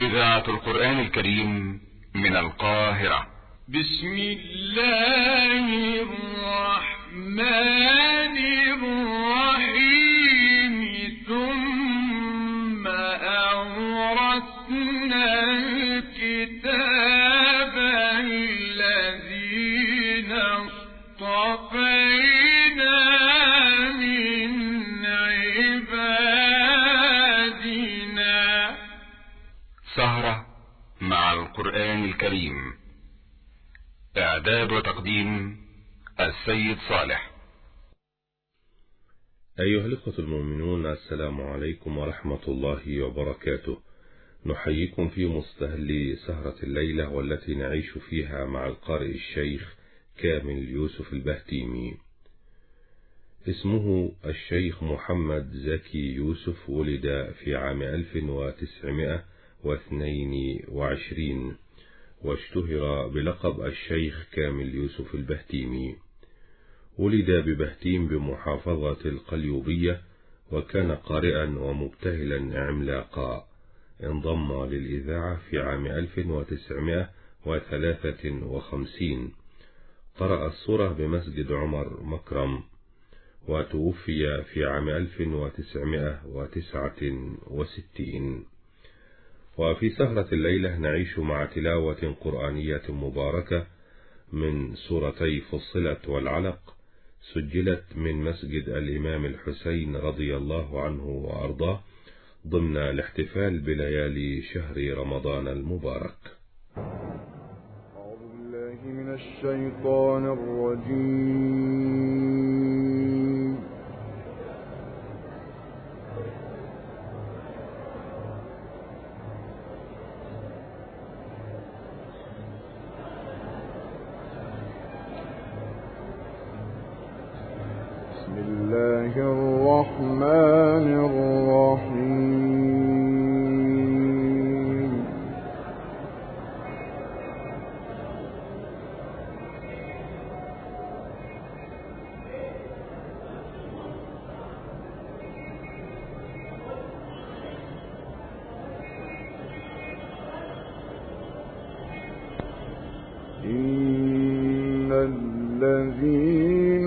إذاعة القرآن الكريم من القاهرة. بسم الله الرحمن الرحيم. ثم أورثنا الكتاب الذين اصطفينا من عبادنا. سهرة مع القرآن الكريم. إعداد وتقديم السيد صالح. أيها الإخوة المؤمنون، السلام عليكم ورحمة الله وبركاته. نحييكم في مستهل سهرة الليلة، والتي نعيش فيها مع القارئ الشيخ كامل يوسف البهتيمي. اسمه الشيخ محمد زكي يوسف، ولد في عام 1922 واشتهر بلقب الشيخ كامل يوسف البهتيمي. ولد ببهتيم بمحافظة القليوبية، وكان قارئا ومبتهلا عملاقا. انضم للإذاعة في عام 1953. قرأ السورة بمسجد عمر مكرم، وتوفي في عام 1969. وفي سهرة الليلة نعيش مع تلاوة قرآنية مباركة من سورتي فصلت والعلق، سجلت من مسجد الإمام الحسين رضي الله عنه وأرضاه، ضمن الاحتفال بليالي شهر رمضان المبارك. أعوذ بالله من الشيطان الرجيم. بسم الله الرحمن الرحيم. إن الذين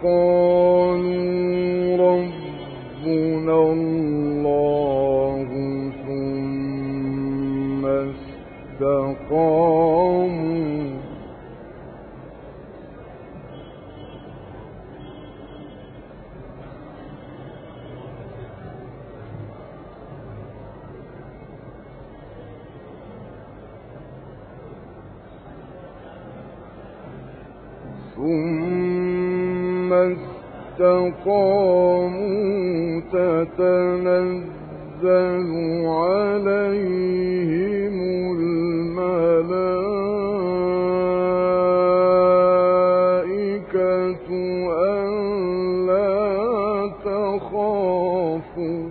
قالوا ربنا الله ثم استقاموا تتنزل عليهم الملائكة ألا تخافوا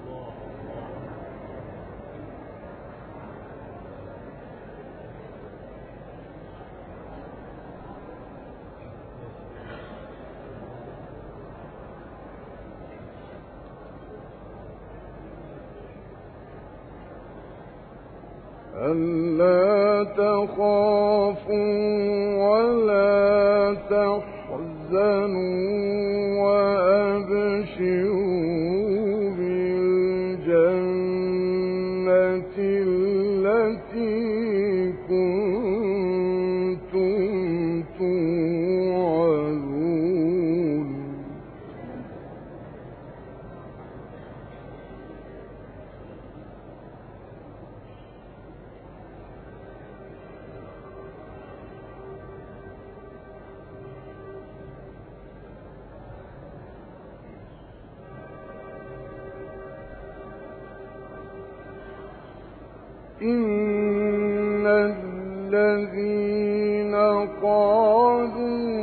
ولا تحزنوا وأبشروا بالجنة التي كنتم توعدون. إن الذين قالوا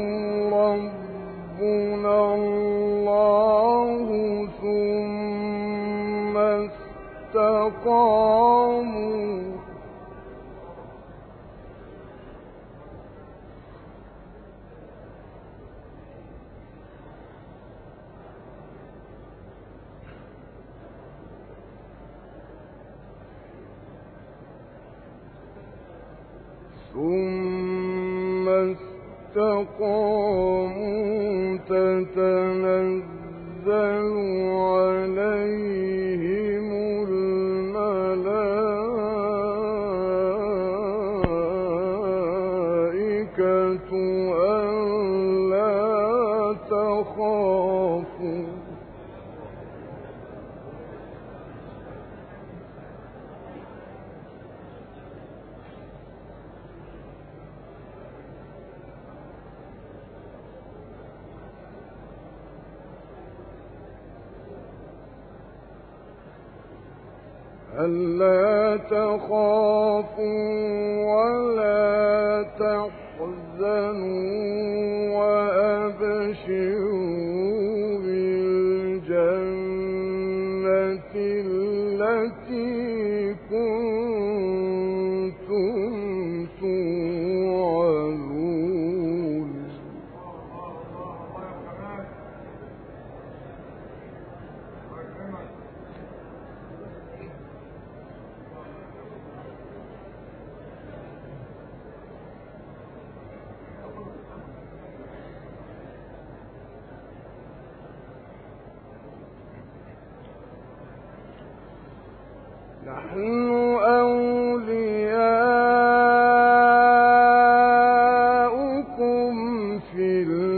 ربنا الله ثم استقاموا ثم استقاموا تتنزل عليهم الملائكة ألا تخافوا ولا تحزنوا وأبشروا بالجنة التي كنتم توعدون نحن أولياؤكم في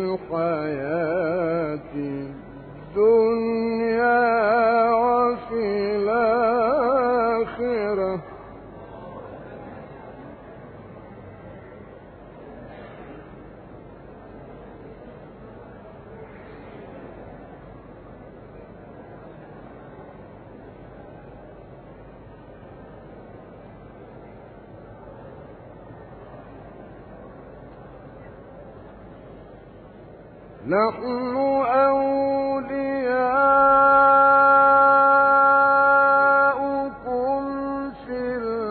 الحياة الدنيا وفي الآخرة نحن أولياؤكم في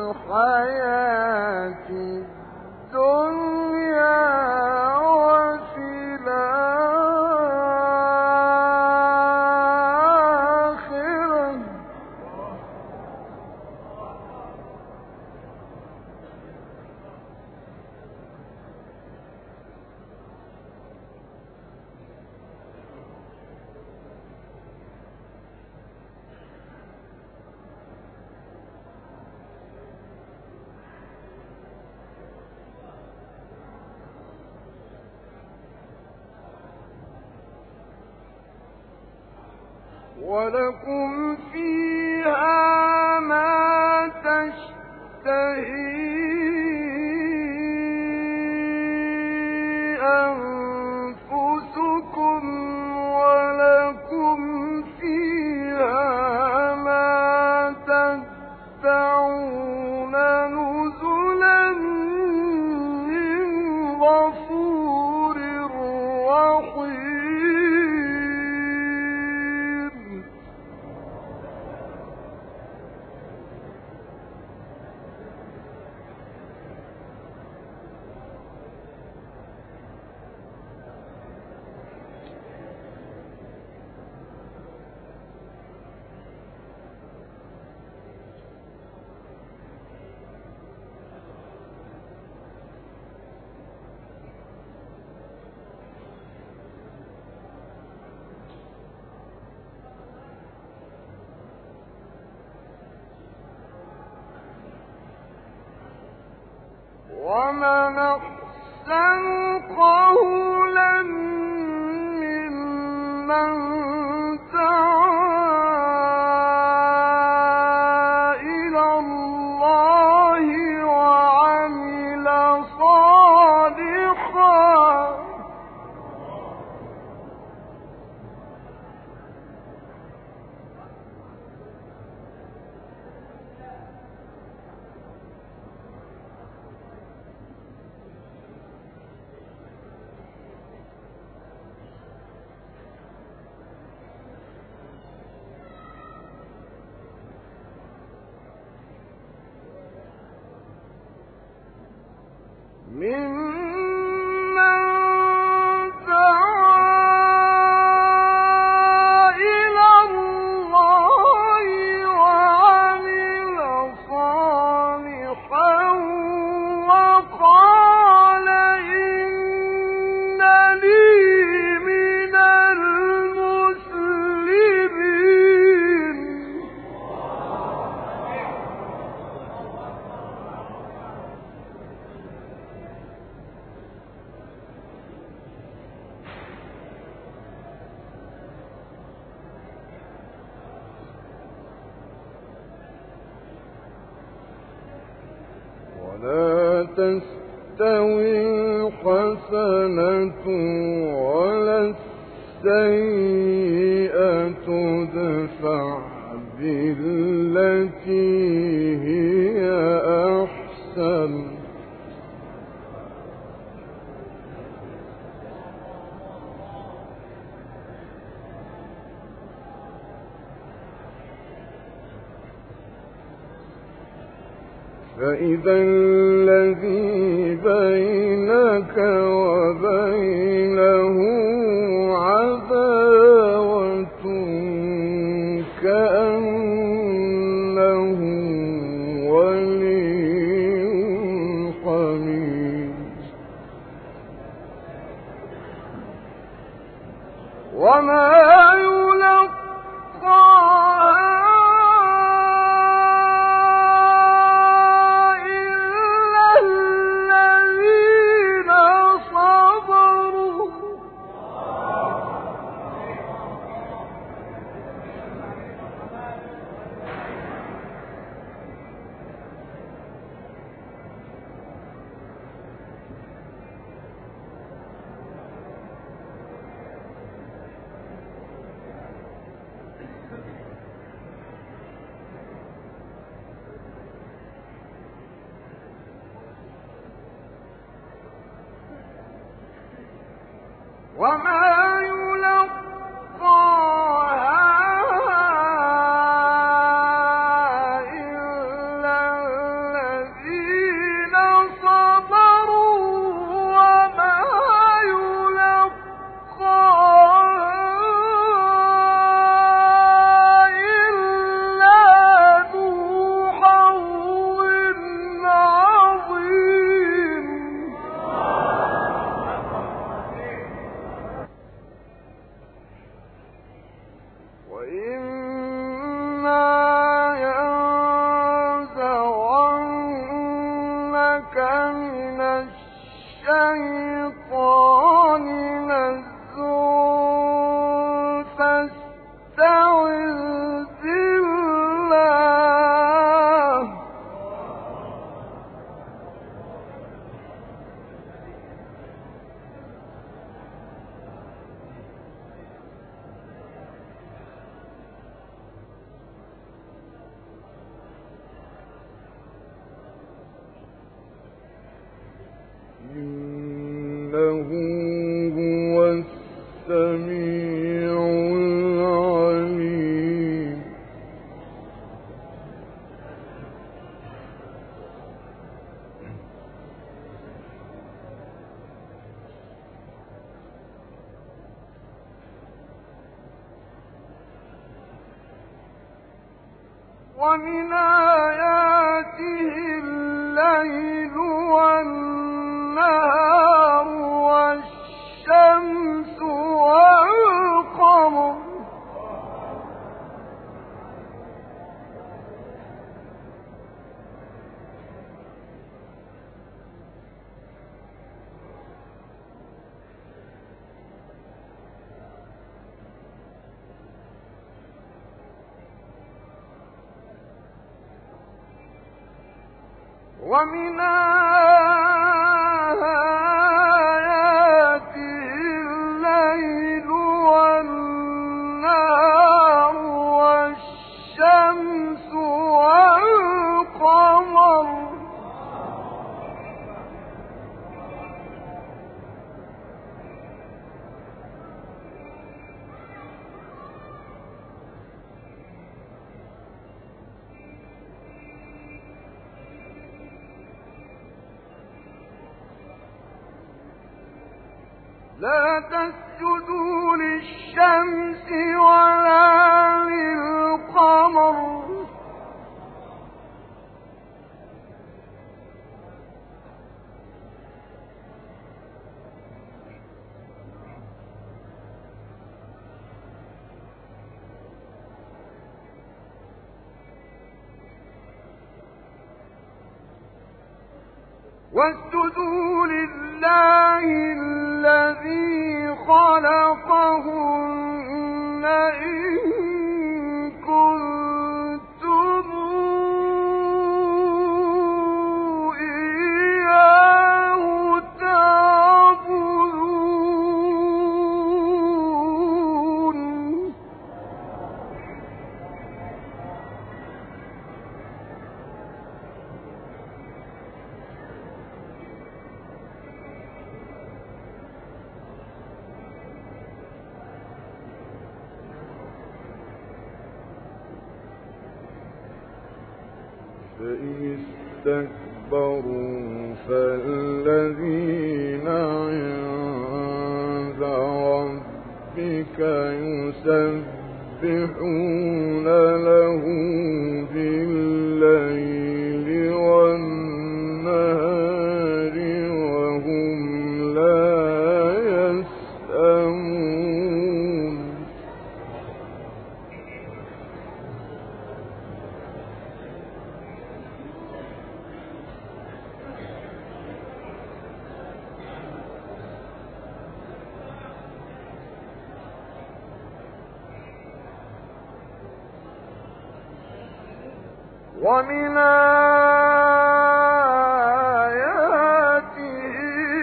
الحياة الدنيا وفي الآخرة ولكم فيها ما تشتهي أنفسكم ولكم فيها ما تدعون نزلا من غفور رحيم ومن أحسن قولا ممن دعا إلى الله وعمل صالحا ممن دعا إلى الله وعمل صالحا وقال تستوي الحسنة ولا السيئة ادفع بالتي هي أحسن فإذا الذي بينك وبينه عداوة كأنه ولي حميم وما إنه هو السميع العليم ومن آياته الليل والنهار والشمس والقمر ومن آياته الليل والنهار والشمس والقمر لا تسجدوا للشمس ولا للقمر واسجدوا لله الذي خلقهن إن كنتم إياه فإن استكبروا فالذين عند ربك يسبحون له بالليل والنهار وهم لا يسأمون ومن آياته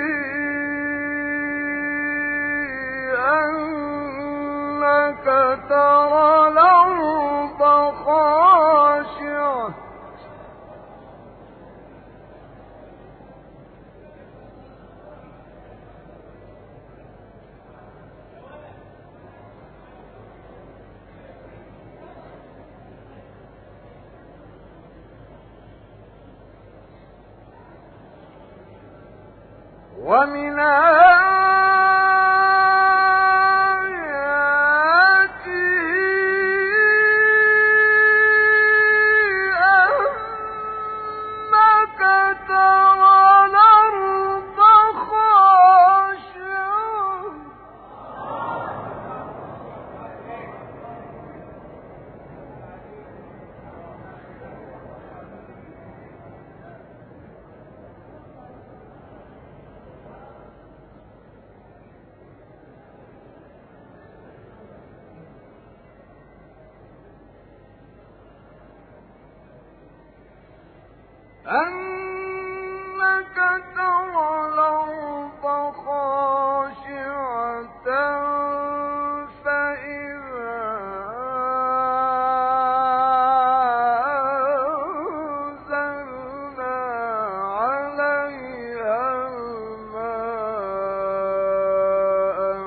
أنك ترى الأرض خاشعة ومن آياته أنك ترى الأرض خاشعة أنك ترى الأرض خاشعة فإذا أنزلنا عليها الماء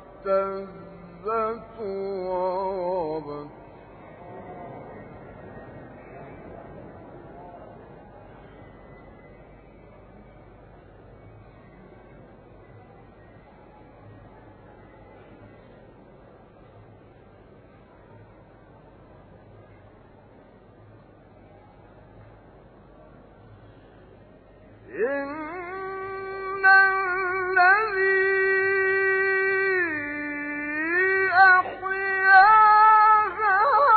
اهتزت وربت إن الذي أحياها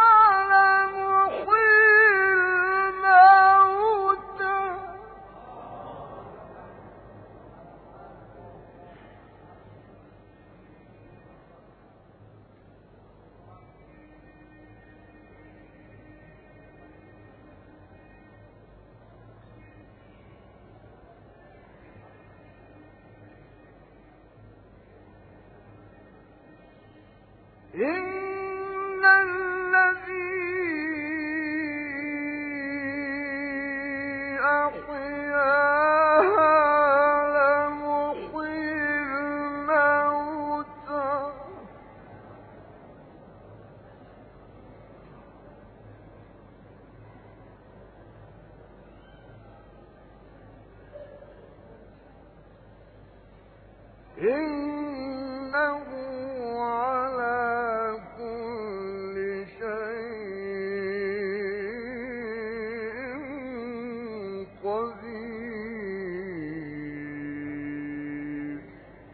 لمحيي الموتى إن الذي أحياها لمحيي الموتى إنه على كل شيء قدير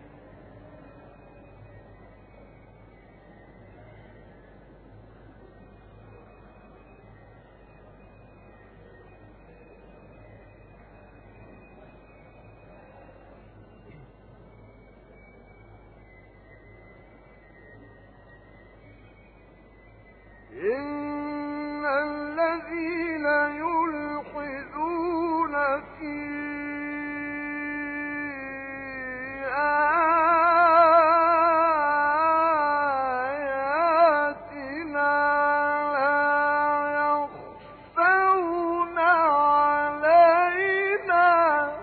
إن الذين يلحدون في آياتنا لا يخفون علينا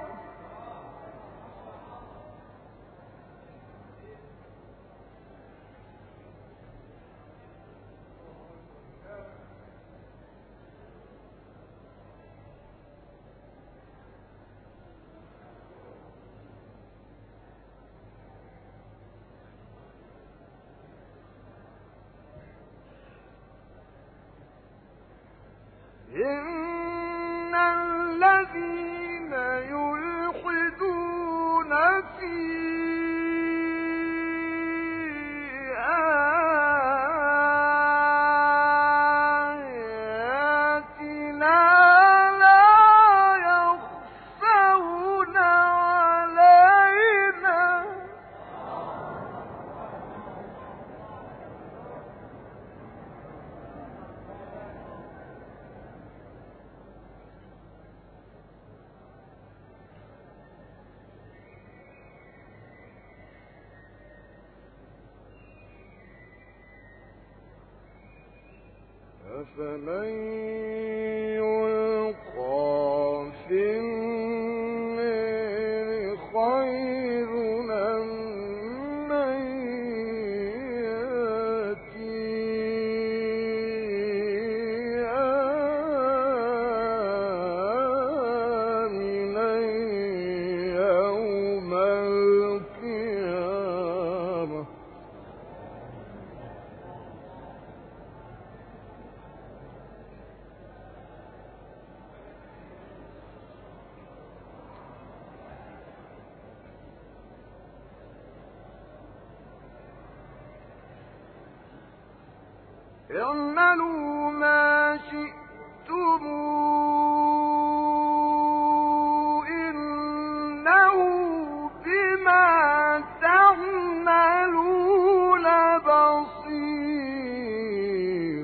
إن الذين يلحدون في آياتنا لا يخفون علينا أفمن يلقى في النار خير أم من يأتي آمنا يوم القيامة اعملوا ما شئتم إنه بما تعملون بصير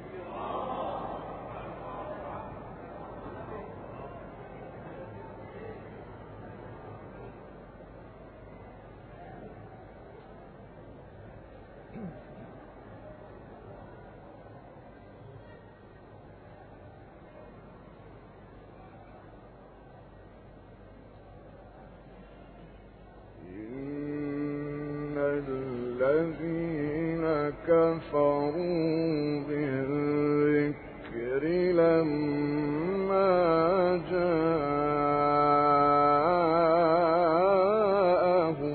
إن الذين كفروا بالذكر لما جاءهم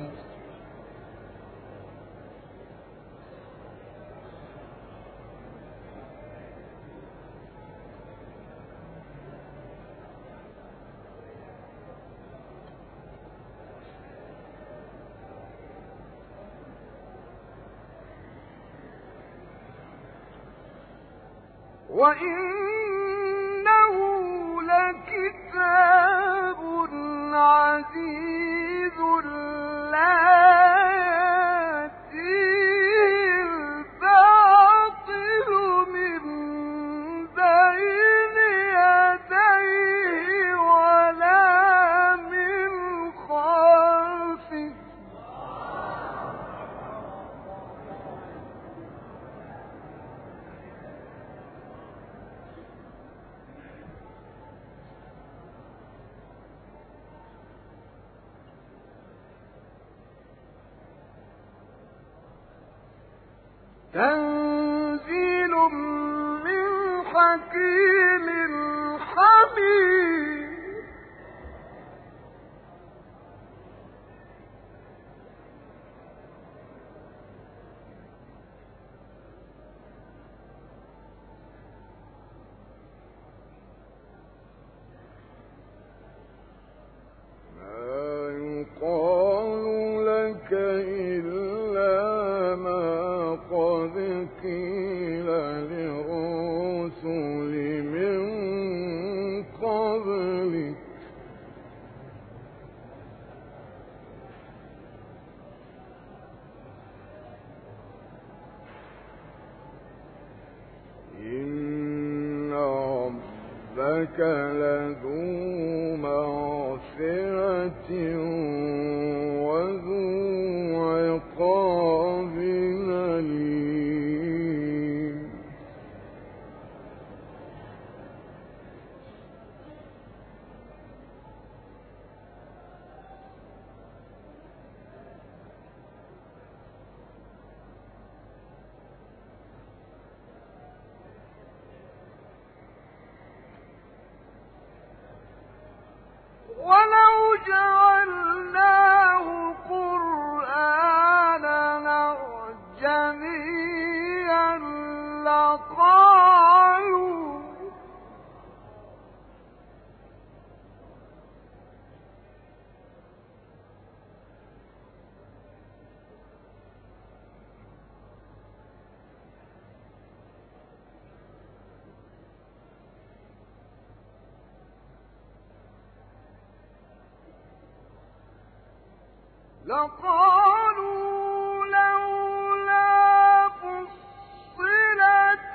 وإنه لكتاب عزيز لا يأتيه الباطل من بين يديه ولا من خلفه تنزيل من حكيم حميد ما يقال لك إلا ما قد قيل للرسل من قبلك إن ربك لذو مغفرة وذو عقاب أليم ولو جعلناه قرآنا أعجميا لقالوا لقالوا لولا فصلت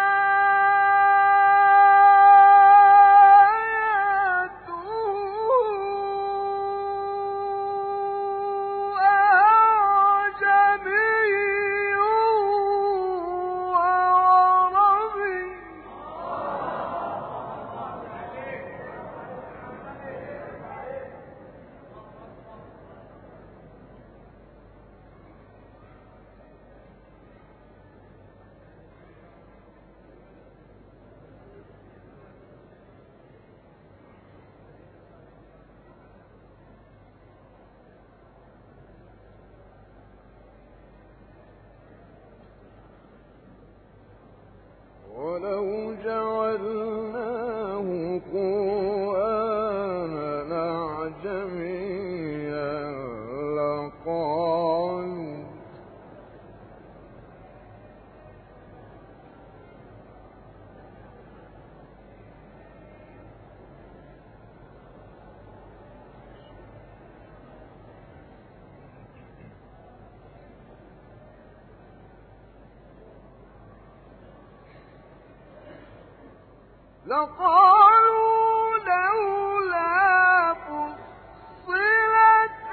ولو جعلناه قرآنا أعجميا لقالوا لولا فصلت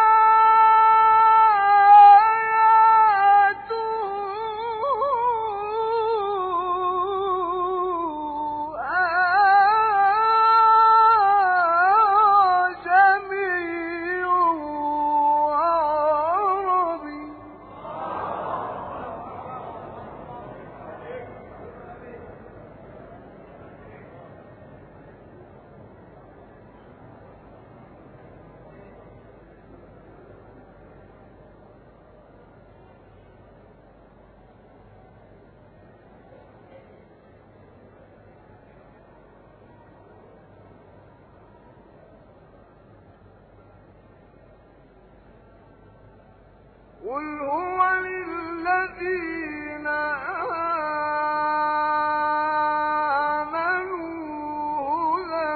قل هو للذين آمنوا هدى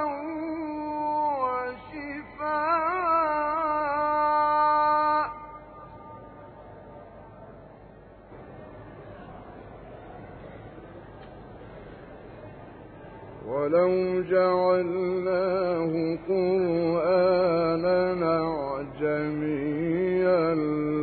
وشفاء ولو جعلناه قرآنا أعجميا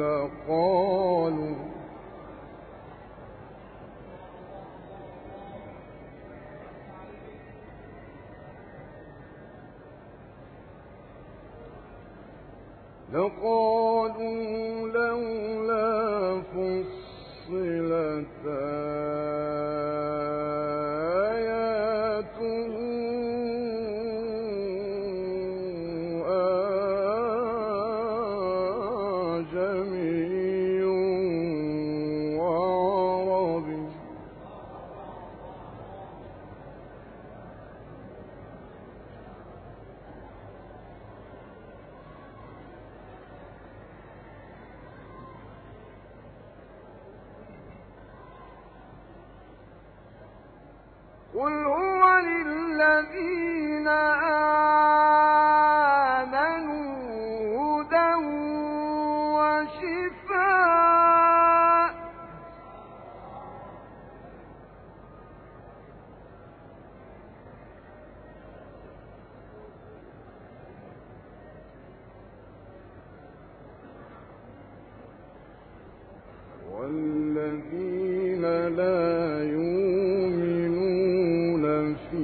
لقالوا لولا فصلت آياته أعجمي وعربي قل هو للذين آمنوا هدى وشفاء والذين لا يؤمنون في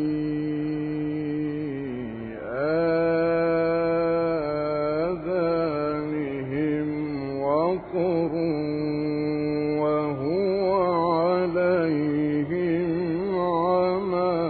آذانهم وقر وهو عليهم عمى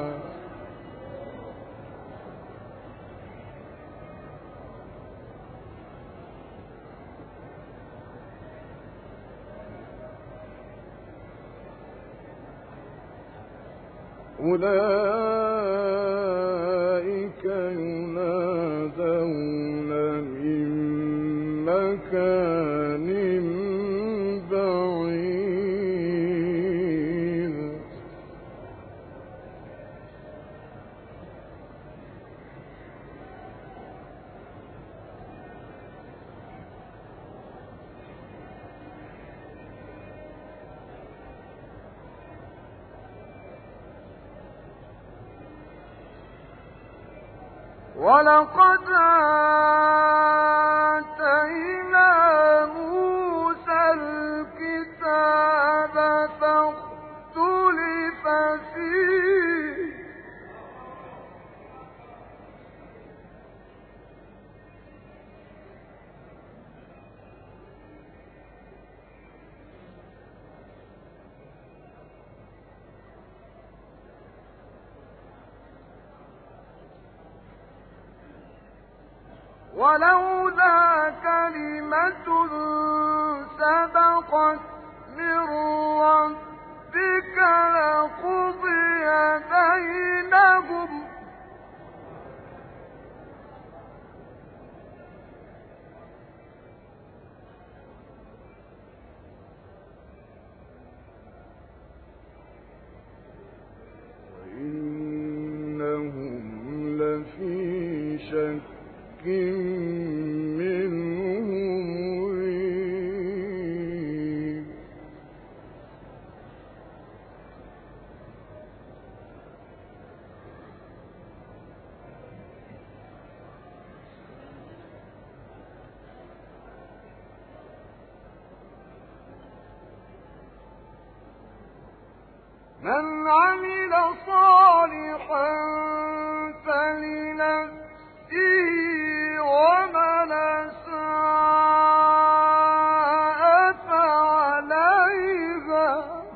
أولئك ينادون من مكان بعيد ولقد آتينا موسى الكتاب فاختلف فيه ولولا كلمة سبقت من ربك لقضي بينهم وإنهم لفي شك منه مريب من عمل صالحا فلنفسه ومن أساء فعليها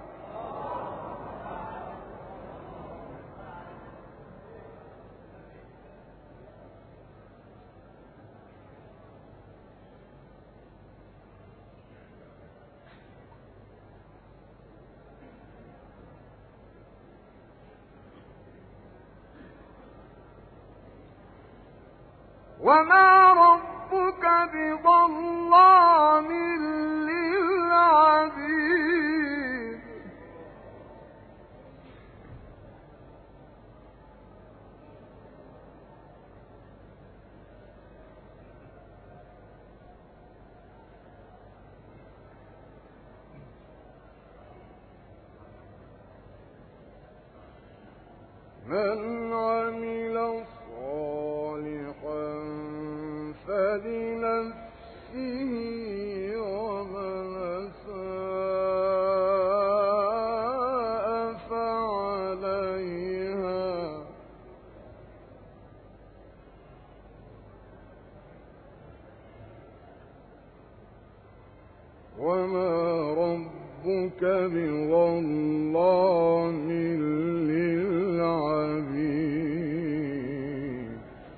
وما ربك بظلام للعبيد من عمل صالحا فلنفسه ومن أساء فعليها وما ربك بظلام للعبيد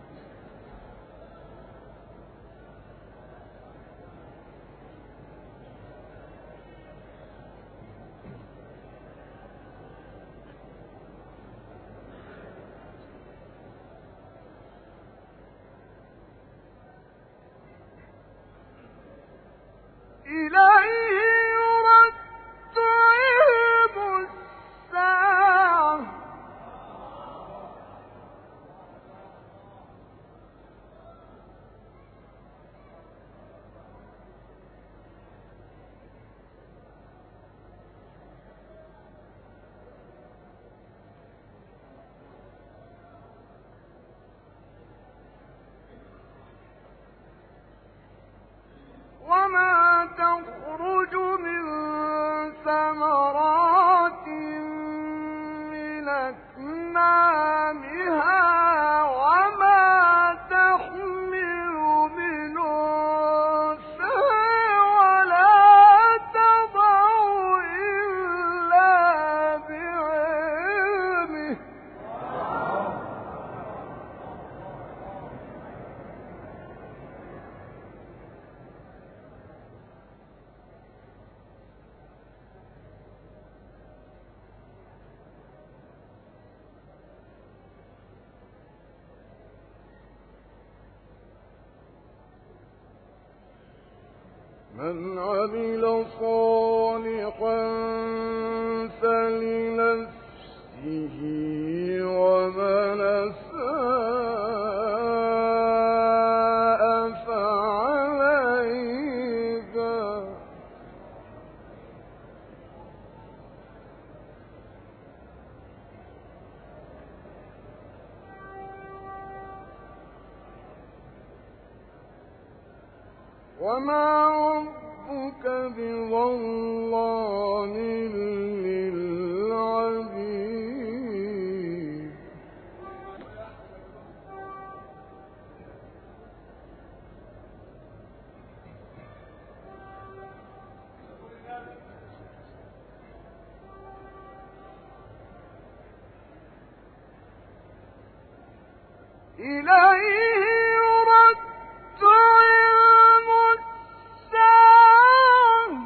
إليه يرد علم الساعة وما تخرج من ثمرات من أكمامها وما تحمل من أنثى ولا تضع إلا بعلمه من عمل صالحا فلنفسه ومن أساء فعليها وما ربك بظلام للعبيد إليه يرد علم الساعة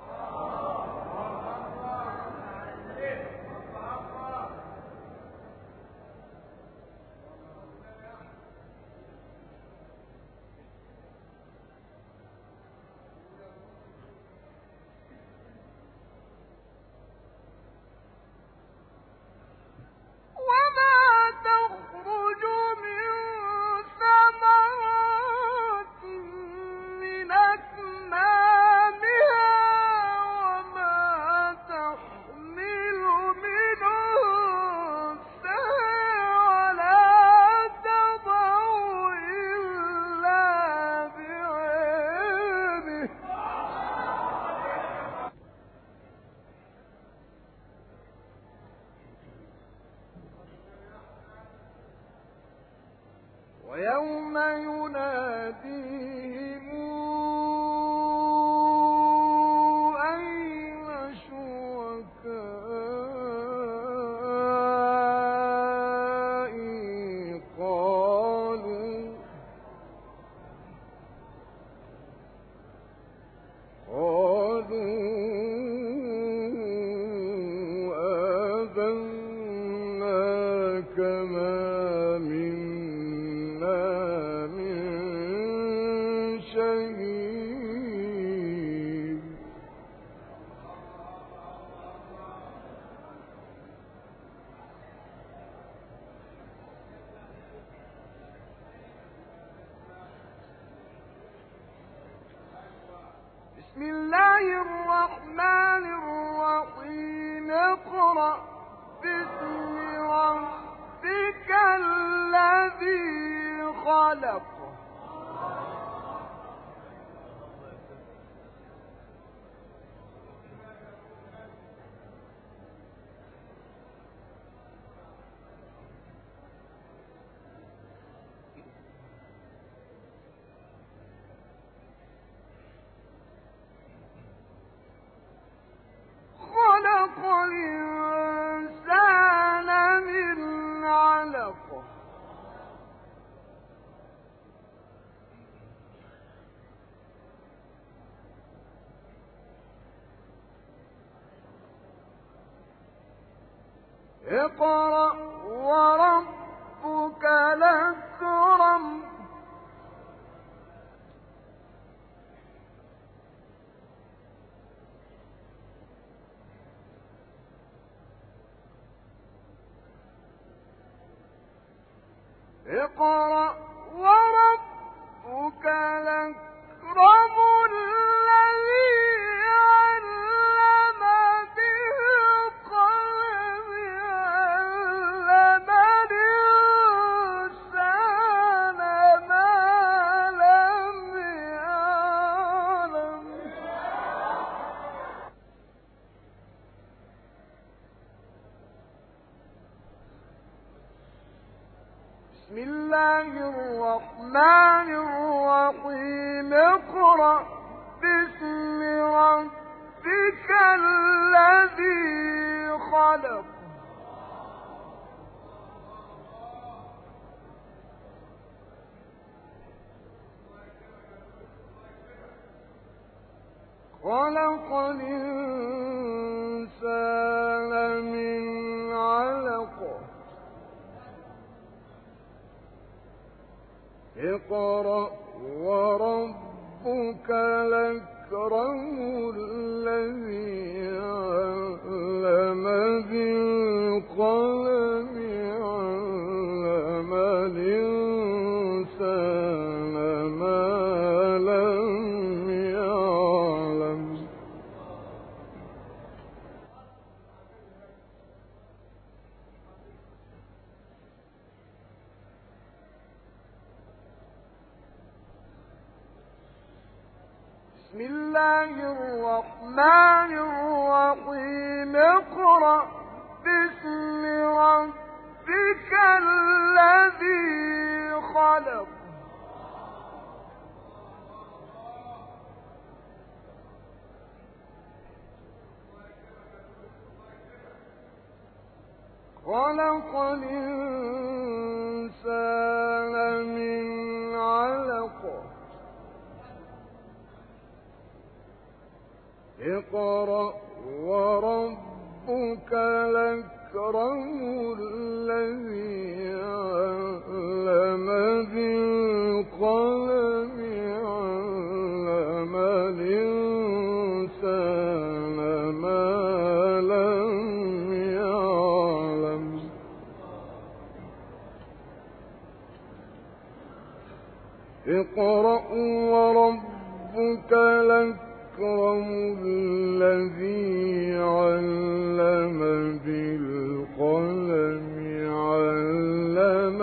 وما تخرج من ثمرات من أكمامها وما تحمل من أنثى ولا تضع إلا بعلمه ويوم يناديهم أين شركائي قالوا آذناك ما منا من شهيد بسم الله الرحمن الرحيم اقرأ باسم ربك الذي خلق خلق الإنسان من علق اقرأ وربك الأكرم اقرأ وربك الأكرم الذي علم بالقلم علم الإنسان ما لم يعلم بسم الله الرحمن الرحيم اقرأ باسم ربك الذي خلق خلق الإنسان من علق اقرأ وربك الأكرم الذي علم بالقلم علم الإنسان ما لم يعلم بسم الله الرحمن الرحيم اقرأ باسم ربك الذي خلق خلق الإنسان من علق اقرأ وربك الأكرم الذي علم بالقلم علم الإنسان ما لم يعلم اقرأ وربك الأكرم الذي علم بالقلم علم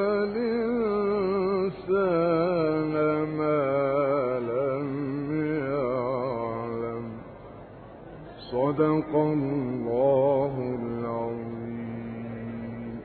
الإنسان ما لم يعلم صدق الله العظيم.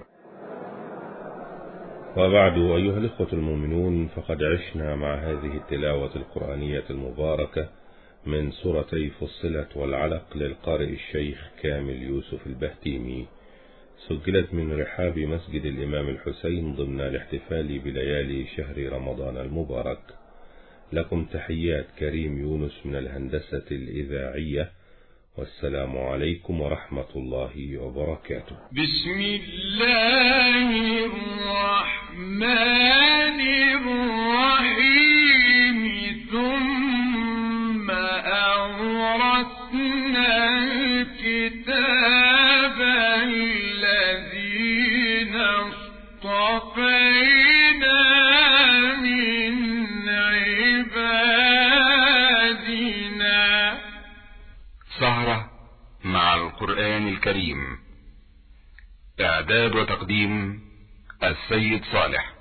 وبعد أيها الإخوة المؤمنون، فقد عشنا مع هذه التلاوة القرآنية المباركة من سورتي فصلت والعلق للقارئ الشيخ كامل يوسف البهتيمي، سجلت من رحاب مسجد الإمام الحسين ضمن الاحتفال بليالي شهر رمضان المبارك. لكم تحيات كريم يونس من الهندسة الإذاعية، والسلام عليكم ورحمة الله وبركاته. بسم الله الرحمن الرحيم ثم أورثنا الكتاب الذين اصطفينا من عبادنا. سهرة مع القرآن الكريم، إعداد وتقديم السيد صالح.